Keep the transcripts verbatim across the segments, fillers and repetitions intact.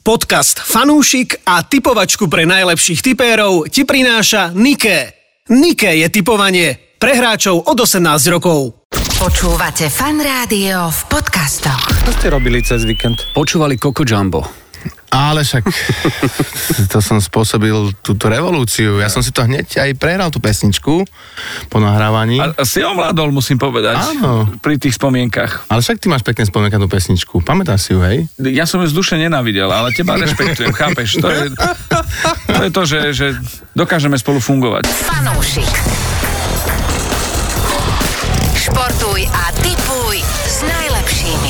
Podcast Fanúšik a tipovačku pre najlepších tipérov ti prináša Niké. Niké je tipovanie pre hráčov od osemnásť rokov. Počúvate Fan Rádio v podcastoch. Čo ste robili cez víkend? Počúvali Coco Jumbo. Ale však to som spôsobil túto revolúciu. Ja som si to hneď aj prehral, tú pesničku po nahrávaní. A, a si ovládol, musím povedať. Áno. Pri tých spomienkach. Ale však ty máš pekne spomienka tú pesničku. Pamätáš si ju, hej? Ja som ju z duše nenávidel, ale teba rešpektujem, chápeš? To je to, je to že, že dokážeme spolu fungovať. Fanúšik. Športuj a tipuj s najlepšími.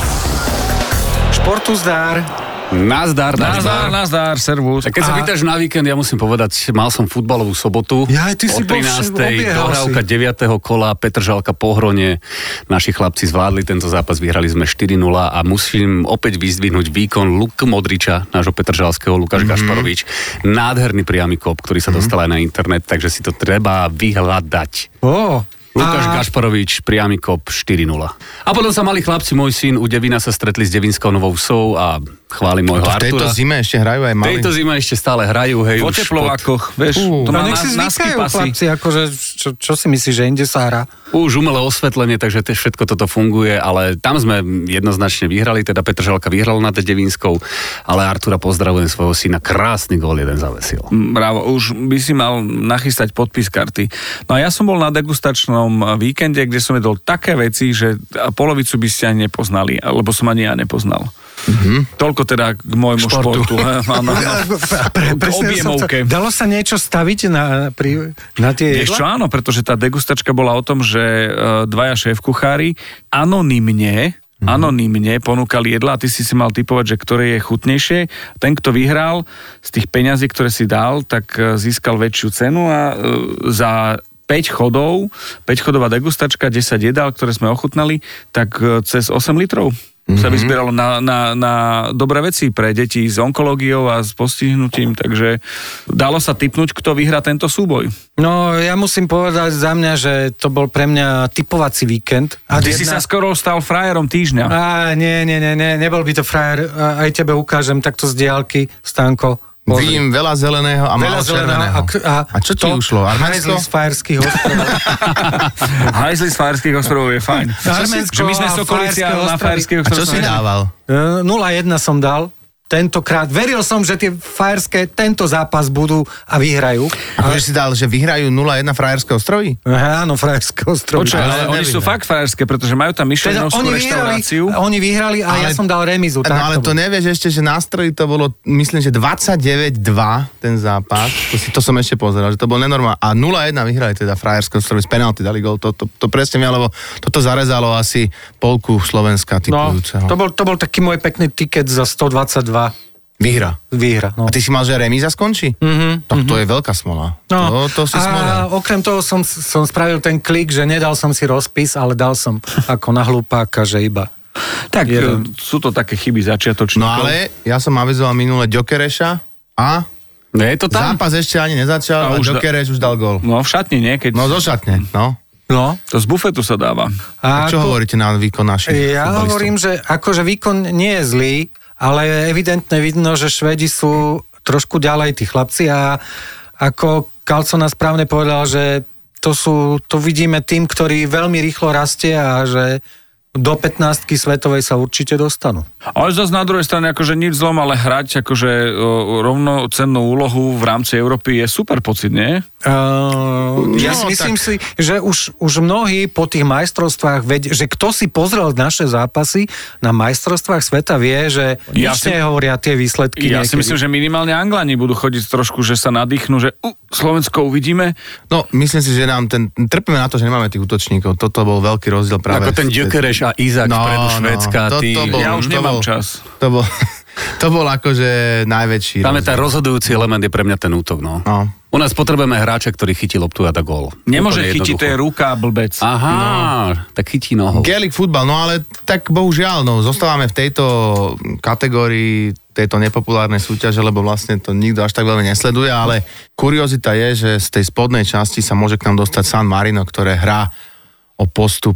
Športu zdár. Nazdar, Nazdar, nazdar, servus. Tak keď sa pýtaš na víkend, ja musím povedať, mal som futbalovú sobotu. Ja, ty si o bol trinástej obiehal dohrávka si. deviateho kola, Petržalka Pohrone. Naši chlapci zvládli tento zápas, vyhrali sme štyri nula a musím opäť vyzdvihnúť výkon Luka Modriča, nášho petržalského, Lukáš mm-hmm. Gašparovič. Nádherný priamy kop, ktorý sa mm-hmm. dostal aj na internet, takže si to treba vyhľadať. Oh. Lukáš A... Gašparovič, priamy kop štyri nula. A potom sa mali chlapci, môj syn u Devina sa stretli s Devinskou Novou Vsou a chváli môjho To v tejto Artura. zime ešte hrajú aj V mali. tejto zime ešte stále hrajú, hej. Po už teplovákoch, vieš, Uh. to má No na, nech si na zvykajú skipasy. chlapci, akože, čo, čo si myslíš, že inde sa hrá? Už umelé osvetlenie, takže te, všetko toto funguje, ale tam sme jednoznačne vyhrali, teda Petržalka vyhrala nad Devinskou, ale Artura pozdravujem svojho syna, krásny gól jeden zavesil. Bravo, už by si mal nachystať podpis karty. No a ja som bol na degustačnom víkende, kde som jedol také veci, že polovicu by ste ani nepoznali, lebo som ani ja nepoznal. Mm-hmm. Toľko teda k môjmu športu. športu. Áno, Pre, k presne som objemovke. sa, dalo sa niečo staviť na, pri, na tie Vieš čo, jedla? áno, pretože tá degustačka bola o tom, že uh, dvaja šéf-kuchári anonymne Mm-hmm. anonymne ponúkali jedla a ty si si mal tipovať, že ktoré je chutnejšie. Ten, kto vyhral z tých peňazí, ktoré si dal, tak uh, získal väčšiu cenu a uh, za päť chodov, päťchodová degustačka, desať jedál, ktoré sme ochutnali, tak uh, cez osem litrov mm-hmm. sa vyzbieralo na, na, na dobré veci pre deti s onkológiou a s postihnutím, takže dalo sa tipnúť, kto vyhrá tento súboj. No, ja musím povedať za mňa, že to bol pre mňa tipovací víkend. A ty jedna... si sa skoro stal frajerom týždňa. Á, nie, nie, nie, nie, nebol by to frajer. A aj tebe ukážem takto z diaľky, Stanko. Vidím veľa zeleného a málo červeného. A, a, a čo ti ušlo? Arménsko? Hajzli z Fajerských ostrovov. Hajzli z Fajerských ostrovov je fajn. Arménsko Že my sme a Sokolici Fajerské na Fajerských A čo ostrovoch. si dával? Uh, nula jedna som dal. Tentokrát. Veril som, že tie fajerské tento zápas budú a vyhrajú. A že si dal, že vyhrajú nula jedna Frajerské ostrovy? Aha, áno, Frajerské ostrovy. Počuj, ale, ale oni sú fakt frajerské, pretože majú tam Teda myšlenovskú oni vyhrali, reštauráciu. oni vyhrali a Ale- ja som dal remizu. No tak ale to bolo. nevieš ešte, že nástroji to bolo, myslím, že dvadsaťdeväť dva ten zápas. To, si, to som ešte pozeral, že to bol nenormálne. A nula jedna vyhrali teda Frajerské ostrovy z penalty, dali gól. To, to, to presne mňa, lebo toto zarezalo asi polku Slovenska No, typujúceho. to bol, to bol taký môj pekný tiket za stodvadsaťdva Výhra. výhra. No. A ty si mal, že remíza skončí? Mhm, Tak to je veľká smola. No, To, to si a smolil. okrem toho som, som spravil ten klik, že nedal som si rozpis, ale dal som ako na hlupáka, že iba. Tak Jeden. sú to také chyby začiatočníkov. No ale ja som avizoval minule Gyokereša a Nie je to tam? zápas ešte ani nezačal A a, už da- Gyokereš už dal gól. No v šatni nie, keď... No zo šatne, no. No. To z bufetu sa dáva. A A čo ako- hovoríte na výkon našich Ja futbalistov? hovorím, že akože výkon nie je zlý, ale evidentne vidno, že Švédi sú trošku ďalej, tí chlapci, a ako Carlsona správne povedal, že to sú, to vidíme tým, ktorí veľmi rýchlo rastie a že do pätnástky svetovej sa určite dostanú. Ale zase na druhej strane, akože nič zlom, ale hrať akože o, rovnocennú úlohu v rámci Európy je super pocit, nie? Uh, ja No, si myslím tak- si, že už, už mnohí po tých majstrovstvách, ved, že kto si pozrel naše zápasy na majstrovstvách sveta vie, že Ja nič si- nehovoria tie výsledky. Ja si niekedy. myslím, že minimálne Anglani budú chodiť trošku, že sa nadýchnú, že uh, Slovensko uvidíme. No, myslím si, že nám ten, trpíme na to, že nemáme tých útočníkov. Toto bol veľký rozdiel práve. Ako ten Gyökeres a Izak No, vpredu no, Švédska. to- Ty... to bol- Ja už to nemám bol- čas. To bol, to bol akože najväčší Tam je rozdiel. ten rozhodujúci element je pre mňa ten útok, no. No. U nás potrebujeme hráča, ktorý chytí loptu a dá gól. Nemôže Úplne chytiť, to je jednoducho. ruka, blbec. Aha, no. Tak chytí nohou. Gaelic futbal, no ale tak bohužiaľ, no zostávame v tejto kategórii tejto nepopulárnej súťaže, lebo vlastne to nikto až tak veľmi nesleduje, ale kuriozita je, že z tej spodnej časti sa môže k nám dostať San Marino, ktoré hrá o postup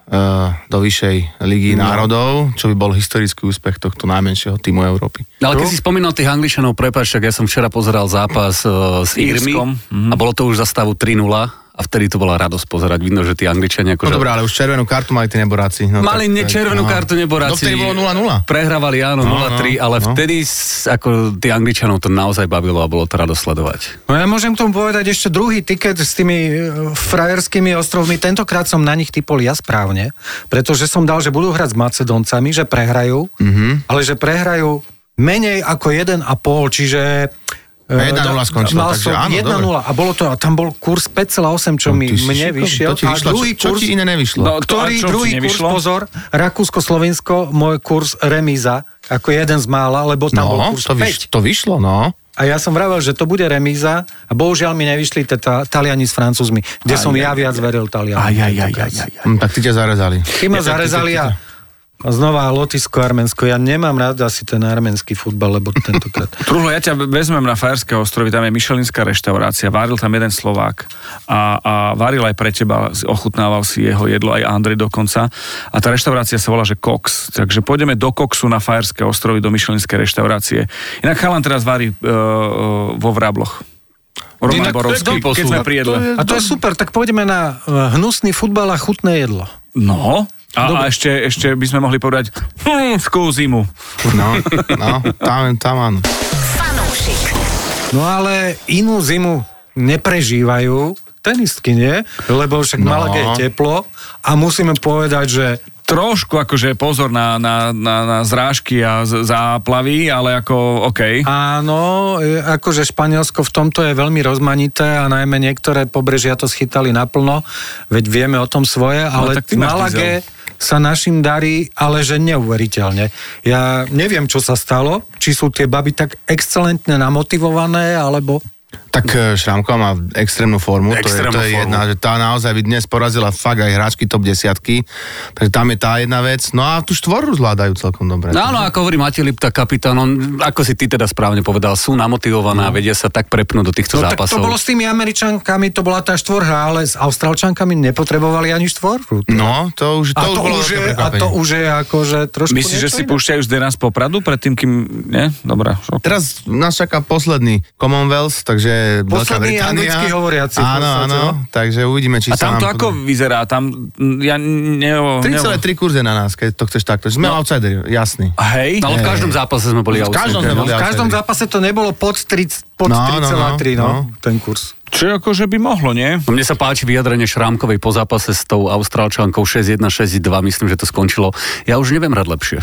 do vyššej ligy no. národov, čo by bol historický úspech tohto najmenšieho týmu Európy. Ale keď si spomínal tých Angličanov, prepáč, tak ja som včera pozeral zápas uh, s Írmi mm-hmm. a bolo to už za stavu tri nula. A vtedy to bola radosť pozerať. Vidno, že tí Angličania... Akože... No dobré, ale už červenú kartu mali tí neboráci. No, mali tak, červenú no. kartu neboráci. No vtedy bolo nula nula. Prehrávali, áno, no, nula tri, no, ale no. vtedy ako tí Angličanov to naozaj bavilo a bolo to radosť sledovať. No ja môžem k tomu povedať ešte druhý tiket s tými frajerskými ostrovmi. Tentokrát som na nich typol ja správne, pretože som dal, že budú hrať s Macedoncami, že prehrajú, mm-hmm. ale že prehrajú menej ako jeden a pol, čiže... jedna nula skončila, takže áno, jedna nula a bolo to, a tam bol kurz päť celá osem, čo no, mi mne vyšiel. To ti vyšlo, a druhý čo, kurz, čo ti iné nevyšlo? No, ktorý druhý kurz, pozor, Rakúsko-Slovensko, môj kurz remíza, ako jeden z mála, lebo tam no, bol kurz to päť. Vyš, to vyšlo, no. A ja som vravel, že to bude remíza a bohužiaľ mi nevyšli teda Taliani s Francúzmi, kde aj, som aj, ja viac aj, veril Taliani. Aj, aj, aj, aj, aj. Hm, tak ty ťa zarezali. Ty ma zarezali a... A znova Lotyšsko, Arménsko. Ja nemám rád asi ten arménsky futbal, lebo tentokrát. Truhlo, ja ťa vezmem na Fajerské ostrovy, tam je michelinská reštaurácia, varil tam jeden Slovák a, a varil aj pre teba, ochutnával si jeho jedlo, aj Andrej dokonca. A tá reštaurácia sa volá, že Cox. Takže pôjdeme do Coxu na Fajerské ostrovy, do michelinskej reštaurácie. Inak chalan teraz varí uh, uh, vo Vrabloch. Roman Borovský, keď sme pri jedle. A to je super, tak pôjdeme na hnusný futbal a chutné jedlo. No, a, a ešte, ešte by sme mohli povedať hm, skú zimu. No, no, tam, tam áno. Fanúšik. No ale inú zimu neprežívajú tenistky, nie? Lebo však no. Malaga je teplo a musíme povedať, že trošku akože pozor na, na, na, na zrážky a z, záplavy, ale ako OK. Áno, akože Španielsko v tomto je veľmi rozmanité a najmä niektoré pobrežia to schytali naplno, veď vieme o tom svoje, ale no, v Malage sa našim darí, ale že neuveriteľne. Ja neviem, čo sa stalo, či sú tie baby tak excelentne namotivované, alebo... Tak Šramková má extrémnu formu, Extrémnu to je, to je formu. jedna, že tá naozaj by dnes porazila fakt aj hráčky top desiatky, takže tam je tá jedna vec, no a tú štvoru zvládajú celkom dobre. No áno, ako hovorí Matej Lipta, kapitán, on, ako si ty teda správne povedal, sú namotivované a no. vedia sa tak prepnúť do týchto no, zápasov. Tak to bolo s tými Američankami, to bola tá štvorha, ale s Austrálčankami nepotrebovali ani štvorku. No, to už, to a už to bolo už je, A to už je akože trošku Myslíš, že si púšťajú z nás Popradu predtým, kým... Nie? Dobre. Okay. Teraz nás čaká posledný Commonwealth, takže Veľká Británia. Anglicky hovoriaci. Áno, áno, takže uvidíme, či a sa nám... A tam to ako vyzerá? Tam, ja ne... tri celé tri kurze na nás, keď to chceš takto. Sme no. outsideri, jasný. Hej? Ale v každom zápase sme boli outsideri. No, v každom zápase to nebolo pod, tri, pod no, tri celé tri, no, no, no, no, ten kurz. Čo akože by mohlo, nie? Mne sa páči vyjadrenie Šrámkovej po zápase s tou Austrálčankou šesť jedna šesť dva, myslím, že to skončilo. Ja už neviem rať lepšie.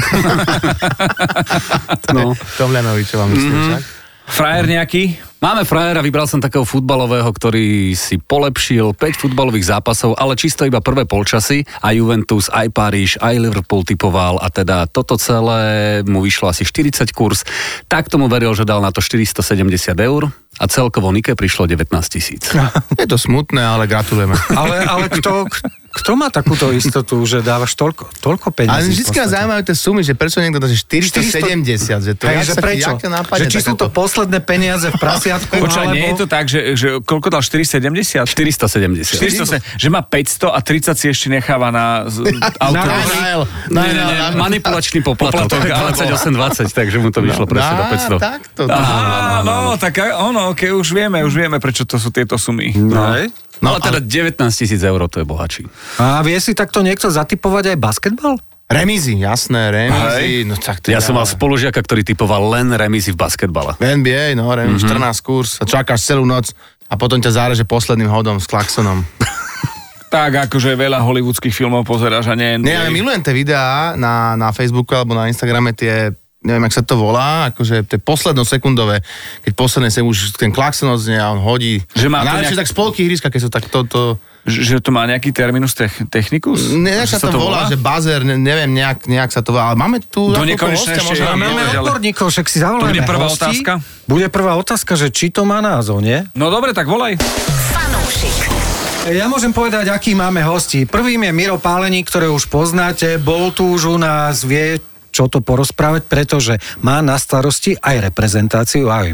no. Tomľanovičová myslím mm-hmm. však. Frajer nejaký? Máme frajera, vybral som takého futbalového, ktorý si polepšil päť futbalových zápasov, ale čisto iba prvé polčasy. Aj Juventus, aj Paríž, aj Liverpool typoval a teda toto celé mu vyšlo asi štyridsať kurz. Tak tomu veril, že dal na to štyristosedemdesiat eur a celkovo Nike prišlo devätnásť tisíc. Je to smutné, ale gratulujeme. ale, ale kto... Kto má takúto istotu, že dávaš toľko, toľko peniazí? Ale vždy nás zaujímajú tie sumy, že prečo niekto dá štyristosedemdesiat, že to je, že prečo? Že či sú to posledné peniaze v prasiatku, Počkaj, alebo... nie je to tak, že, že koľko dal štyristosedemdesiat? štyristosedemdesiat. štyristosedemdesiat. Že má päťsto a tridsať si ešte necháva na auto. Na manipulačný poplatok, dvadsaťosem dvadsať, takže mu to vyšlo presne do päťsto. Takto. No, tak ono, ok, už vieme, už vieme, prečo to sú tieto sumy. No, ale teda devätnásť tisíc eur, to je bohačí. A vie si takto niekto zatipovať aj basketbal? Remízy, jasné, remízy. No, tak ja som mal spolužiaka, ktorý typoval len remízy v basketbale. V en bí ej, no, remízy, mm-hmm. štrnásť kurz a čakáš celú noc a potom ťa záreže posledným hodom s klaksonom. Tak, akože veľa hollywoodských filmov pozeráš a nie... Nie, ja milujem tie videá na, na Facebooku alebo na Instagrame, tie... neviem, jak sa to volá, akože to je poslednosekundové, keď posledne sa už ten klakson odznie a on hodí. Že má a najlepšie nejak... tak spolky ihriska, keď sú tak toto... Že to má nejaký terminus technicus? Nejak sa to, to volá, volá, že buzzer, ne, neviem, nejak, nejak sa to volá, ale máme tu... Do nekonečne ešte... Máme odborníkov, však si zavolajme bude prvá hosti. Otázka? Bude prvá otázka, že či to má názov, nie? No dobre, tak volaj. Fanúšik. Ja môžem povedať, aký máme hosti. Prvým je Miro Páleník, ktoré už poznáte, bol tu už u nás, vie čo to porozprávať, pretože má na starosti aj reprezentáciu, aj,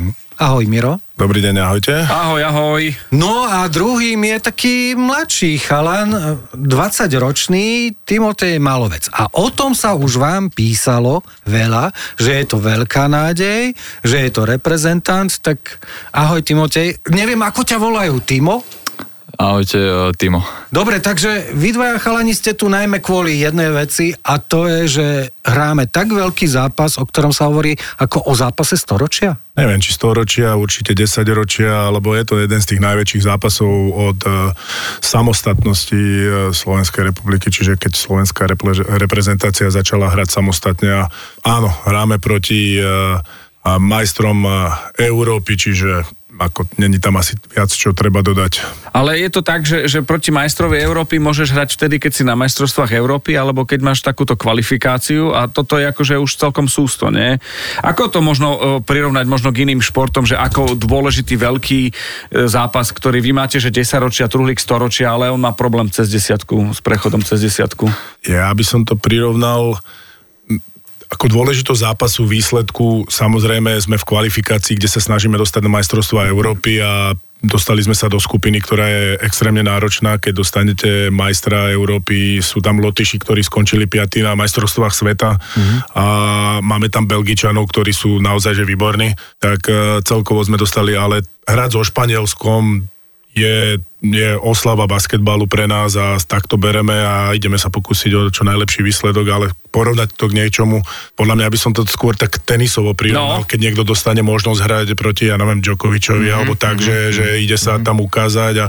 Ahoj, Miro. Dobrý deň, ahojte. Ahoj, ahoj. No a druhým je taký mladší chalan, dvadsaťročný Timotej Malovec. A o tom sa už vám písalo veľa, že je to veľká nádej, že je to reprezentant, tak ahoj Timotej. Neviem, ako ťa volajú, Timo? Ahojte, Timo. Dobre, takže vy dvaja chalani ste tu najmä kvôli jednej veci a to je, že hráme tak veľký zápas, o ktorom sa hovorí ako o zápase storočia? Neviem, či storočia, určite desaťročia, alebo je to jeden z tých najväčších zápasov od uh, samostatnosti uh, Slovenskej republiky, čiže keď slovenská repre- reprezentácia začala hrať samostatne a áno, hráme proti uh, majstrom uh, Európy, čiže ako není tam asi viac, čo treba dodať. Ale je to tak, že, že proti majstrovi Európy môžeš hrať vtedy, keď si na majstrovstvách Európy, alebo keď máš takúto kvalifikáciu a toto je akože už celkom sústo, nie? Ako to možno uh, prirovnať možno k iným športom, že ako dôležitý veľký uh, zápas, ktorý vy máte, že desaťročia, truhlík storočia, ale on má problém cez desiatku, s prechodom cez desiatku. Ja by som to prirovnal ako dôležitosť zápasu, výsledku, samozrejme sme v kvalifikácii, kde sa snažíme dostať na majstrovstvá Európy a dostali sme sa do skupiny, ktorá je extrémne náročná. Keď dostanete majstra Európy, sú tam Lotyši, ktorí skončili piatí na majstrovstvách sveta mm-hmm. a máme tam Belgičanov, ktorí sú naozaj že výborní. Tak celkovo sme dostali, ale hrať so Španielskom je, je oslava basketbalu pre nás a takto bereme a ideme sa pokúsiť o čo najlepší výsledok, ale porovnať to k niečomu, podľa mňa by som to skôr tak tenisovo prirovnal, no. Keď niekto dostane možnosť hrať proti, ja neviem, Djokovičovi, mm-hmm. alebo tak, mm-hmm. že, že ide sa mm-hmm. tam ukázať a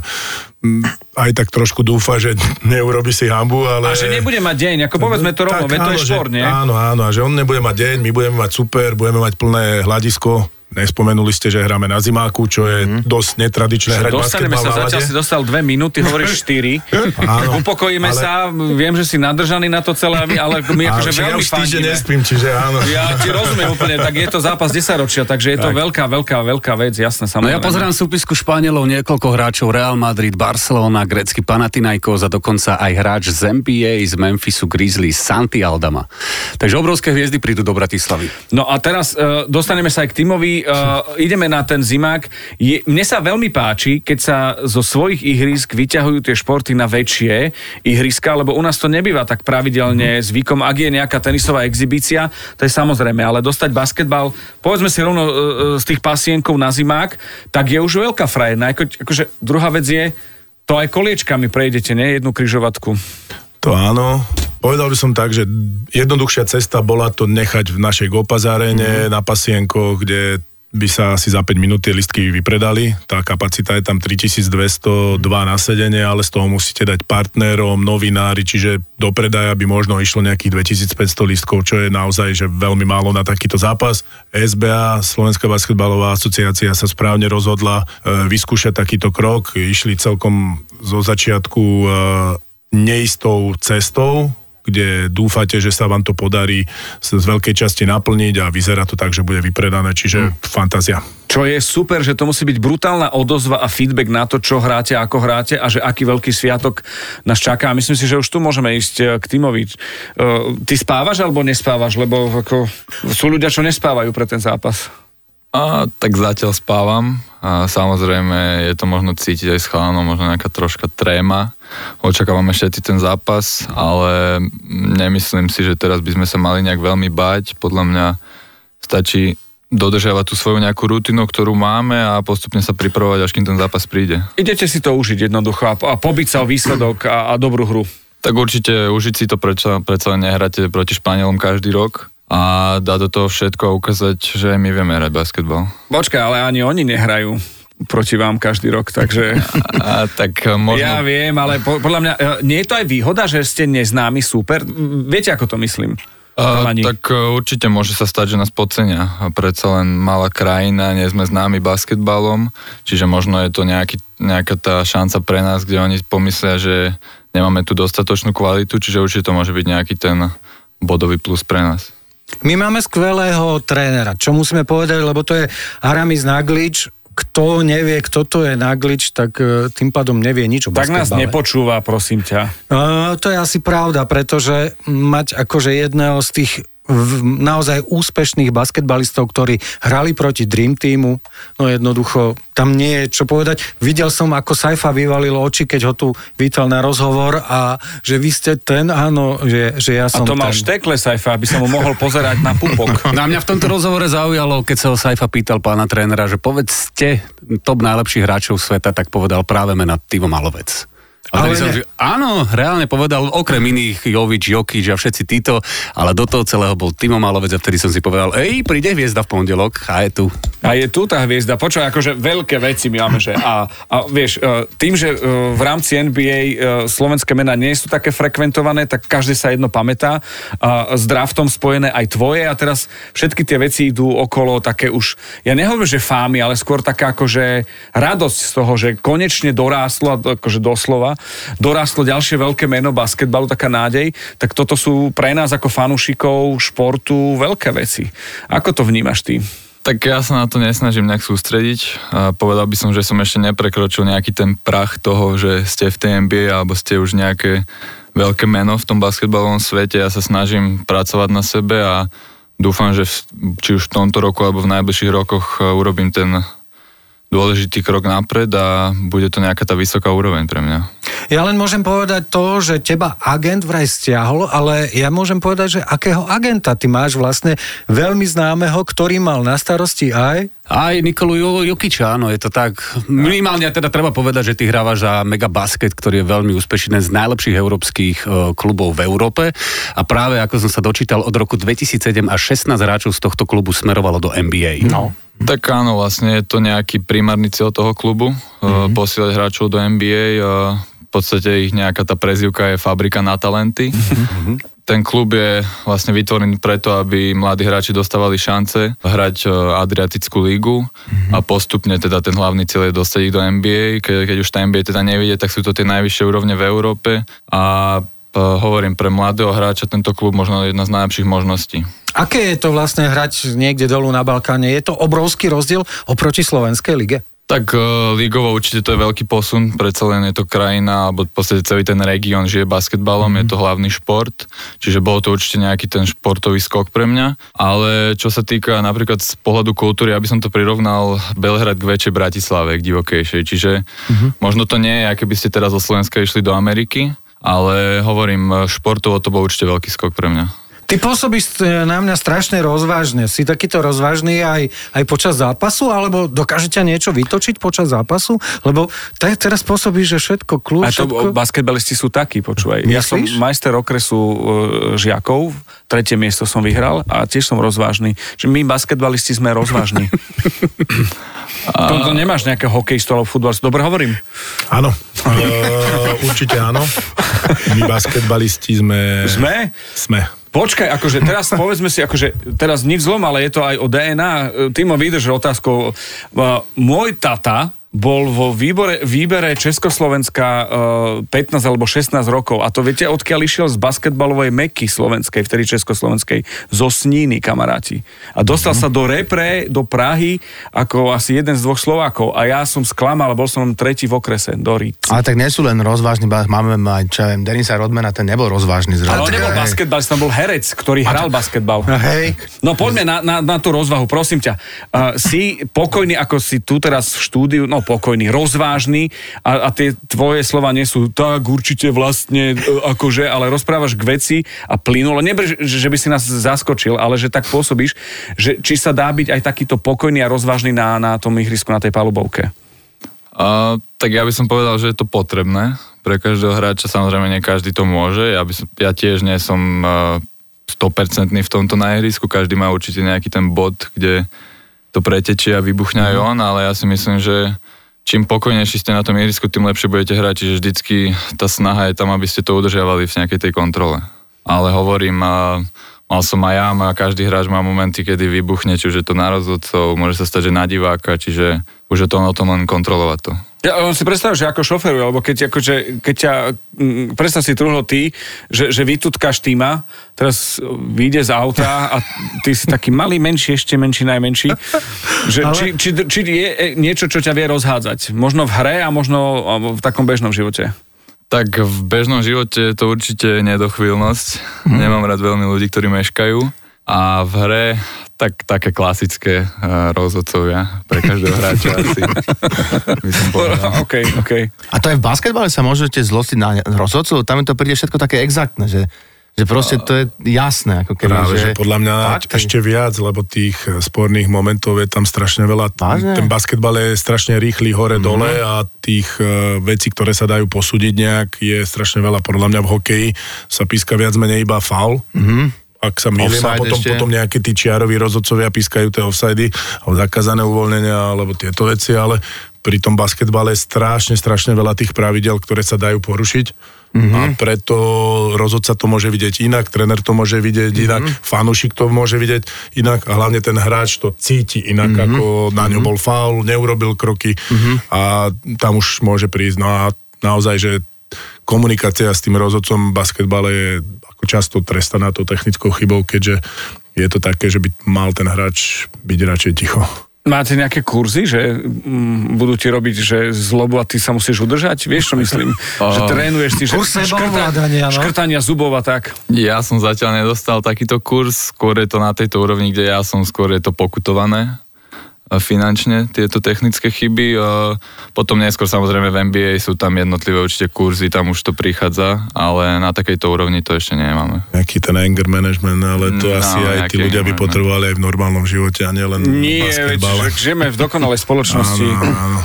aj tak trošku dúfa, že neurobi si hanbu, ale... A že nebude mať deň, ako povedzme to rovno, veď to je šport, nie? Áno, áno, a že on nebude mať deň, my budeme mať super, budeme mať plné hľadisko. Nespomenuli ste, že hráme na zimáku, čo je mm. dosť netradičné hrať basketbal sa, zatiaľ si dostal dve minúty, hovoríš štyri. Áno, upokojíme ale... sa, viem, že si nadržaný na to celé, ale my akože veľmi fandíme. Ja už týždeň nespím, čiže áno. Ja ti rozumiem úplne, tak je to zápas desaťročia, takže je to tak. veľká, veľká, veľká vec, jasné, samozrejme. No ja pozerám súpisku Španielov, niekoľko hráčov Real Madrid, Barcelona, grécky Panathinaikos a dokonca aj hráč z en bí ej z Memphisu Grizzlies, Santi Aldama. Takže obrovské hviezdy prídu do Bratislavy. No a teraz uh, dostaneme sa aj k Timovi. Uh, ideme na ten zimák. Je, mne sa veľmi páči, keď sa zo svojich ihrisk vyťahujú tie športy na väčšie ihriska, lebo u nás to nebýva tak pravidelne zvykom. Ak je nejaká tenisová exhibícia, to je samozrejme, ale dostať basketbal, povedzme si rovno uh, z tých pasienkov na zimák, tak je už veľká frajerná. Ako, akože druhá vec je, to aj koliečkami prejdete, nie? Jednu križovatku. To áno. Povedal by som tak, že jednoduchšia cesta bola to nechať v našej Gopas aréne, mm. na pasienkoch, kde by sa asi za päť minút tie listky vypredali. Tá kapacita je tam tritisícdvestodva na sedenie, ale z toho musíte dať partnerom, novinári, čiže do predaja by možno išlo nejakých dvetisícpäťsto listkov, čo je naozaj že veľmi málo na takýto zápas. es bé á, Slovenská basketbalová asociácia, sa správne rozhodla e, vyskúšať takýto krok. Išli celkom zo začiatku e, neistou cestou, kde dúfate, že sa vám to podarí z veľkej časti naplniť a vyzerá to tak, že bude vypredané, čiže mm. fantázia. Čo je super, že to musí byť brutálna odozva a feedback na to, čo hráte, ako hráte a že aký veľký sviatok nás čaká. A myslím si, že už tu môžeme ísť k Timovi. Ty spávaš alebo nespávaš? Lebo ako, sú ľudia, čo nespávajú pre ten zápas. A, tak zatiaľ spávam. A samozrejme je to možno cítiť aj s chalanom, možno nejaká troška tréma. Očakávame všetci ten zápas, ale nemyslím si, že teraz by sme sa mali nejak veľmi báť. Podľa mňa stačí dodržiavať tú svoju nejakú rutinu, ktorú máme a postupne sa pripravovať, až kým ten zápas príde. Idete si to užiť jednoducho a, a pobiť sa o výsledok a, a dobrú hru. Tak určite užiť si to, prečo, prečo nehráte proti Španielom každý rok. A dá do toho všetko a ukázať, že my vieme hrať basketbal. Počkaj, ale ani oni nehrajú proti vám každý rok, takže... A, tak možno... Ja viem, ale po, podľa mňa, nie je to aj výhoda, že ste neznámy super? Viete, ako to myslím? A, tak určite môže sa stať, že nás podcenia. Predsa len malá krajina, nie sme známi basketbalom, čiže možno je to nejaký, nejaká tá šanca pre nás, kde oni pomyslia, že nemáme tu dostatočnú kvalitu, čiže určite to môže byť nejaký ten bodový plus pre nás. My máme skvelého trénera, čo musíme povedať, lebo to je Aramis Naglič. Kto nevie, kto to je Naglič, tak tým pádom nevie nič o basketbale. Tak nás nepočúva, prosím ťa. Uh, to je asi pravda, pretože mať akože jedného z tých v, naozaj úspešných basketbalistov, ktorí hrali proti Dream Teamu. No jednoducho, tam nie je čo povedať. Videl som, ako Saifa vyvalil oči, keď ho tu vítal na rozhovor a že vy ste ten, áno, že, že ja som ten. A to mal ten. štekle Saifa, aby sa mu mohol pozerať na pupok. No a mňa v tomto rozhovore zaujalo, keď sa ho Saifa pýtal pána trénera, že povedzte top najlepších hráčov sveta, tak povedal práve mena Timo Malovec. A ale som, že, áno, reálne povedal, okrem iných Jovič, Jokič a všetci títo, ale do toho celého bol Timo Malovec a vtedy som si povedal, ej, príde hviezda v pondelok a je tu. A je tu tá hviezda. Počúvaj, akože veľké veci my máme, že a, a vieš, tým, že v rámci en bí ej slovenské mená nie sú také frekventované, tak každý sa jedno pamätá. A s draftom spojené aj tvoje a teraz všetky tie veci idú okolo také už, ja nehovorím, že fámy, ale skôr taká akože radosť z toho, že konečne dorástlo, akože doslova, dorástlo ďalšie veľké meno basketbalu, taká nádej, tak toto sú pre nás ako fanúšikov športu veľké veci. Ako to vnímaš ty? Tak ja sa na to nesnažím nejak sústrediť. A povedal by som, že som ešte neprekročil nejaký ten prach toho, že ste v tej en bí ej alebo ste už nejaké veľké meno v tom basketbalovom svete. Ja sa snažím pracovať na sebe a dúfam, že v, či už v tomto roku alebo v najbližších rokoch urobím ten dôležitý krok napred a bude to nejaká tá vysoká úroveň pre mňa. Ja len môžem povedať to, že teba agent vraj stiahol, ale ja môžem povedať, že akého agenta ty máš vlastne veľmi známeho, ktorý mal na starosti aj... Aj Nikolu Jokiča, áno, je to tak. Minimálne teda treba povedať, že ty hrávaš za Mega Basket, ktorý je veľmi úspešný, z najlepších európskych klubov v Európe. A práve, ako som sa dočítal, od roku dvetisícsedem až šestnásť hráčov z tohto klubu smerovalo do en bí ej. No. Tak áno, vlastne je to nejaký primárny cieľ toho klubu, mm-hmm. posielať hráčov do en bí ej. V podstate ich nejaká tá prezývka je fabrika na talenty. Mm-hmm. Ten klub je vlastne vytvorený preto, aby mladí hráči dostávali šance hrať Adriatickú lígu mm-hmm. a postupne teda ten hlavný cieľ je dostať ich do en bí ej. Ke, keď už tá en bí ej teda nevidie, tak sú to tie najvyššie úrovne v Európe a hovorím, pre mladého hráča tento klub možno jedna z najlepších možností. Aké je to vlastne hrať niekde dolu na Balkáne? Je to obrovský rozdiel oproti slovenskej lige? Tak uh, lígovo určite to je veľký posun, predsa len je to krajina, alebo v podstate celý ten región žije basketbalom, mm. je to hlavný šport, čiže bolo to určite nejaký ten športový skok pre mňa, ale čo sa týka napríklad z pohľadu kultúry, aby som to prirovnal Belehrad k väčšej Bratislave, k divokejšej, čiže mm-hmm. možno to nie je, aké by ste teraz zo Slovenska išli do Ameriky, ale hovorím, športovo to bol určite veľký skok pre mňa. Ty pôsobíš na mňa strašne rozvážne. Si takýto rozvážny aj, aj počas zápasu, alebo dokáže ťa niečo vytočiť počas zápasu? Lebo te, teraz pôsobíš, že všetko kľúč. A to všetko... basketbalisti sú takí, počúvaj. Myslíš? Ja som majster okresu e, žiakov, tretie miesto som vyhral a tiež som rozvážny. Čiže my basketbalisti sme rozvážni. A... To, to nemáš nejaké hokejistu alebo futbalistu. Dobre hovorím? Áno. Uh, určite áno. My basketbalisti sme... Sme? Sme. Počkaj, akože teraz povedzme si, akože teraz nič zlom, ale je to aj o dé en á. Timo vydržal otázkou. Môj tata bol vo výbore, výbere Československa uh, pätnásť alebo šestnásť rokov. A to viete, odkiaľ išiel z basketbalovej Meky slovenskej, vtedy československej, zo Sníny, kamaráti. A dostal mm-hmm. sa do repre, do Prahy, ako asi jeden z dvoch Slovákov. A ja som sklamal, bol som tretí v okrese, do Ríc. Ale tak nie sú len rozvážni, máme aj, čo viem, Denisa Rodmana, ten nebol rozvážny zrazu. Ale on nebol basketbalista, on bol herec, ktorý hral basketbal. Hej. No poďme na, na, na tú rozvahu, prosím ťa. Uh, si pokojný, ako si tu teraz v štúdiu, no pokojný, rozvážny a, a tie tvoje slova nie sú tak určite vlastne akože, ale rozprávaš k veci a plynulo. Neber, že by si nás zaskočil, ale že tak pôsobíš, že či sa dá byť aj takýto pokojný a rozvážny na, na tom ihrisku, na tej palubovke? Uh, tak ja by som povedal, že je to potrebné pre každého hráča, samozrejme nie každý to môže, ja, by som, ja tiež nie som uh, sto percent v tomto na ihrisku, každý má určite nejaký ten bod, kde to pretečie a vybuchne aj on, ale ja si myslím, že čím pokojnejší ste na tom ihrisku, tým lepšie budete hrať, čiže vždycky tá snaha je tam, aby ste to udržiavali v nejakej tej kontrole. Ale hovorím, a mal som aj ja, a každý hráč má momenty, kedy vybuchne, či už je to na rozhodcov, môže sa stať, že na diváka, čiže už je to o tom len kontrolovať to. Ja on si predstav, že ako šoferuje, alebo keď, akože, keď ťa, predstav si truhlo ty, že, že vytutkáš týma, teraz vyjde z auta a ty si taký malý, menší, ešte menší, najmenší. Že, ale... či, či, či je niečo, čo ťa vie rozhádzať? Možno v hre a možno v takom bežnom živote? Tak v bežnom živote je to určite nedochvíľnosť. Hmm. Nemám rád veľmi ľudí, ktorí meškajú. A v hre tak, také klasické uh, rozhodcovia pre každého hráča asi. By som povedal. Okay, okay. A to aj v basketbale sa môžete zlostiť na rozhodcov? Tam to príde všetko také exaktné, že Že proste to je jasné. Ako keby, Práve, že... že podľa mňa tak, ešte viac, lebo tých sporných momentov je tam strašne veľa. Vážne? Ten basketbal je strašne rýchly hore-dole mm. a tých uh, vecí, ktoré sa dajú posúdiť nejak, je strašne veľa. Podľa mňa v hokeji sa píska viac menej iba faul. Mm. Ak sa milím, a potom, potom nejaké tí čiaroví rozhodcovia pískajú tie offsidy, alebo zakázané uvoľnenia, alebo tieto veci, ale pri tom basketbale je strašne, strašne veľa tých pravidel, ktoré sa dajú porušiť. Mm-hmm. A preto rozhodca to môže vidieť inak, tréner to môže vidieť mm-hmm. inak, fanúšik to môže vidieť inak a hlavne ten hráč to cíti inak, mm-hmm. ako na ňo bol faul, neurobil kroky mm-hmm. a tam už môže prísť. No a naozaj, že komunikácia s tým rozhodcom v basketbale je ako často trestaná tou technickou chybou, keďže je to také, že by mal ten hráč byť radšej ticho. Máte nejaké kurzy, že mm, budú ti robiť, že zlobu a ty sa musíš udržať? Vieš, čo myslím? Že trénuješ si, že škrta, škrtania zubov a tak. Ja som zatiaľ nedostal takýto kurz, skôr je to na tejto úrovni, kde ja som, skôr je to pokutované finančne, tieto technické chyby. Potom neskôr samozrejme v en bí ej sú tam jednotlivé určite kurzy, tam už to prichádza, ale na takejto úrovni to ešte nemáme. Nejaký ten anger management, ale to no, asi aj tí ľudia by potrebovali aj v normálnom živote a nielen v basketbale. Nie, žijeme v dokonalej spoločnosti. Áno, áno.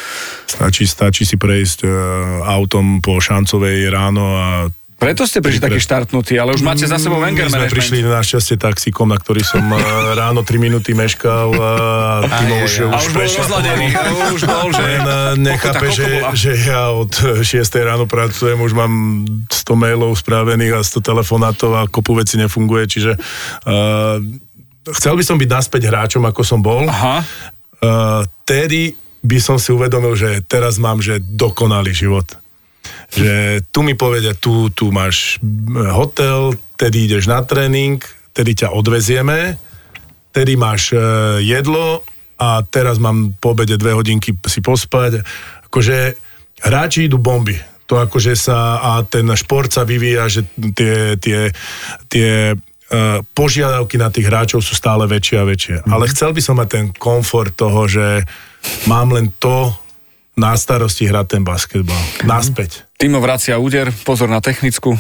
Stačí, stačí si prejsť uh, autom po Šancovej ráno a preto ste prišli taký štartnutí, ale už máte za sebou anger management. My sme prišli našťastie taxíkom, na ktorý som ráno tri minúty meškal a tým už, už, už prešiel. Už bol, že... Nechápe, že, že ja od šiestej ráno pracujem, už mám sto mailov spravených a sto telefonátov a kopu veci nefunguje, čiže uh, chcel by som byť naspäť hráčom, ako som bol. Aha. Uh, tedy by som si uvedomil, že teraz mám, že dokonalý život. Že tu mi povedia, tu, tu máš hotel, tedy ideš na tréning, tedy ťa odvezieme, tedy máš uh, jedlo a teraz mám po obede dve hodinky si pospať. Akože hráči idú bomby. To akože sa, a ten šport sa vyvíja, že tie, tie, tie uh, požiadavky na tých hráčov sú stále väčšie a väčšie. Mm. Ale chcel by som mať ten komfort toho, že mám len to na starosti hrať ten basketbal. Naspäť. Timo vracia úder, pozor na technickú.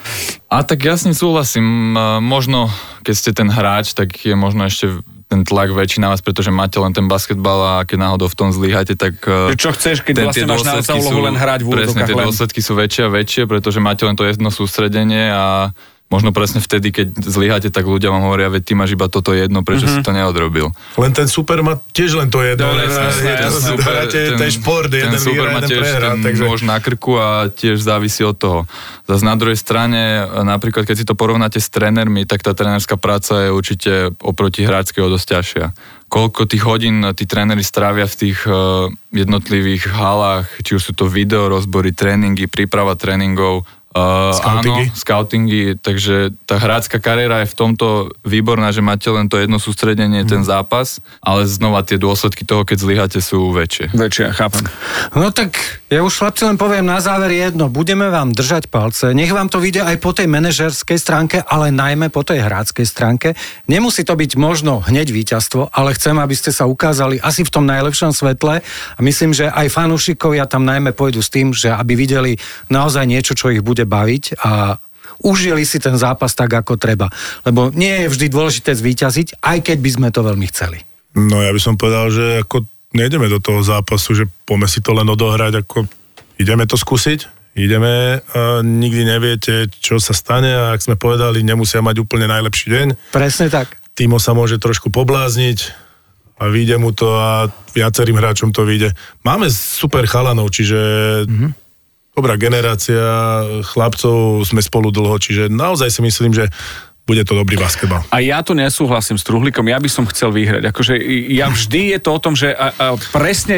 A tak ja s ním súhlasím. Možno, keď ste ten hráč, tak je možno ešte ten tlak väčší na vás, pretože máte len ten basketbal a keď náhodou v tom zlyháte, tak... Čo chceš, keď ten, vlastne máš na úlohu len hrať v úvodzokách? Presne, tie dôsledky sú väčšie a väčšie, pretože máte len to jedno sústredenie a možno presne vtedy, keď zlyháte, tak ľudia vám hovoria, veď ty máš iba toto jedno, prečo mm-hmm. si to neodrobil. Len ten super má tiež len to jedno. No, jasne, ten, super, ten, ten šport, jeden super má tiež prehra, ten takže... nôž na krku a tiež závisí od toho. Zas na druhej strane, napríklad keď si to porovnáte s trénermi, tak tá trénerská práca je určite oproti hráčskej dosť ťažšia. Koľko tých hodín tí tréneri strávia v tých uh, jednotlivých halách, či už sú to video, rozbory, tréningy, príprava tréningov, Uh, scoutingy. Áno, scoutingy, takže tá hráčska kariéra je v tomto výborná, že máte len to jedno sústredenie, mm. ten zápas, ale znova tie dôsledky toho, keď zlyháte, sú väčšie. Väčšie, chápem. No tak ja už chlapci len poviem na záver jedno, budeme vám držať palce, nech vám to vyjde aj po tej manažerskej stránke, ale najmä po tej hráčskej stránke. Nemusí to byť možno hneď víťazstvo, ale chcem, aby ste sa ukázali asi v tom najlepšom svetle a myslím, že aj fanúšikovia tam najmä pôjdu s tým, že aby videli naozaj niečo, čo ich bude baviť a užili si ten zápas tak, ako treba. Lebo nie je vždy dôležité zvíťaziť, aj keď by sme to veľmi chceli. No ja by som povedal, že ako nejdeme do toho zápasu, že poďme si to len odohrať, ako ideme to skúsiť, ideme a nikdy neviete, čo sa stane a ak sme povedali, nemusia mať úplne najlepší deň. Presne tak. Timo sa môže trošku poblázniť a vyjde mu to a viacerým hráčom to vyjde. Máme super chalanov, čiže mm-hmm. dobrá generácia chlapcov, sme spolu dlho, čiže naozaj si myslím, že bude to dobrý basketbal. A ja tu nesúhlasím s Truhlíkom, ja by som chcel vyhrať. Akože ja vždy je to o tom, že a, a presne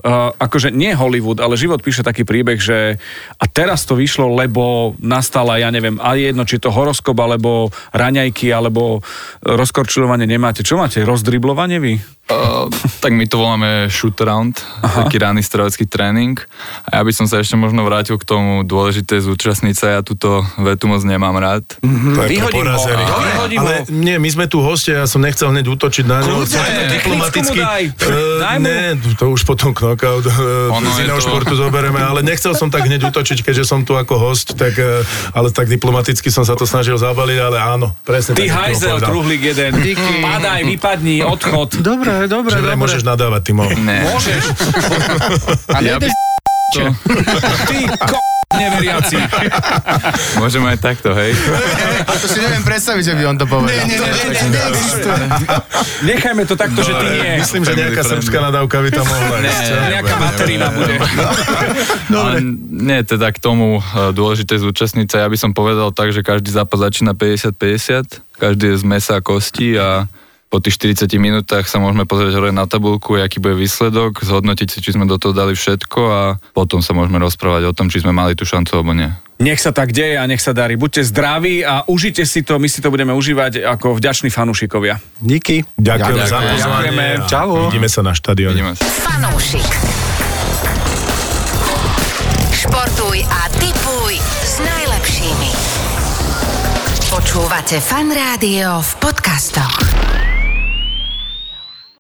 uh, akože nie Hollywood, ale život píše taký príbeh, že a teraz to vyšlo, lebo nastala, ja neviem, a jedno, či to horoskop, alebo raňajky, alebo rozkorčulovanie nemáte. Čo máte? Rozdriblovanie vy? Uh, tak my to voláme shoot around, Aha. taký ranný strelecký tréning. A ja by som sa ešte možno vrátil k tomu dôležité zúčastniť sa, ja túto vetu moc nemám rád. Mm-hmm. To je Vyhodím ho. Vyhodím ale ho. nie, my sme tu hostia, ja som nechcel hneď útočiť na ňu. Diplomaticky. Uh, ne, to už potom knockout uh, z iného to... športu zoberieme, ale nechcel som tak hneď útočiť, keďže som tu ako host, tak, uh, ale tak diplomaticky som sa to snažil zabaliť, ale áno, presne. Ty hajzel, truhlík jeden. Padaj, vypadni, odchod. Dobre, dobre, dobre. Môžeš nadávať, ty mohol. Ne. Môžeš. A ja by... To... Ty ko... neveriaci. Môžeme aj takto, hej? A to si neviem predstaviť, že by on to povedal. Nie, nie, nie, nie, neexistuje. Nechajme to takto, že ty nie. Myslím, že nejaká srbská nadávka by tam mohla ísť. Nejaká materina bude. Ale nie, teda k tomu dôležité zúčastniť sa, ja by som povedal tak, že každý zápas začína päťdesiat päťdesiat, každý je z mesa a kosti a po tých štyridsiatich minútach sa môžeme pozrieť hore na tabuľku, aký bude výsledok, zhodnotiť si, či sme do toho dali všetko a potom sa môžeme rozprávať o tom, či sme mali tú šancu alebo nie. Nech sa tak deje a nech sa darí. Buďte zdraví a užite si to, my si to budeme užívať ako vďační fanúšikovia. Díky. Ďakujem Ja, za ďakujem. pozvanie. Čau. Vidíme sa na štadióne. Vidíme sa. Fanúšik. Športuj a tipuj s najlepšími. Počúvate Fan Rádio v podcastoch.